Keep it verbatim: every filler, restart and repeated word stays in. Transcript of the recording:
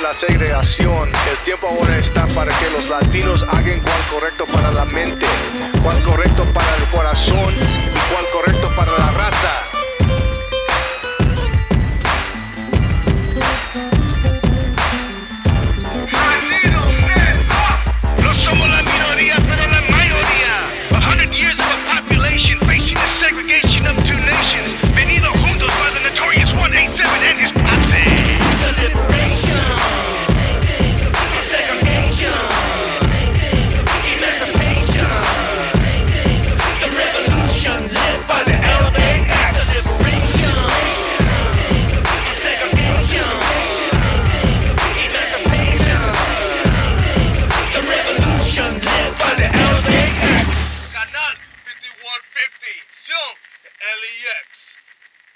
la segregación. El tiempo ahora está para que los latinos hagan cual correcto para la mente, cual correcto para el corazón y cual correcto para la raza. Canal fifty-one fifty, Zone, L E X.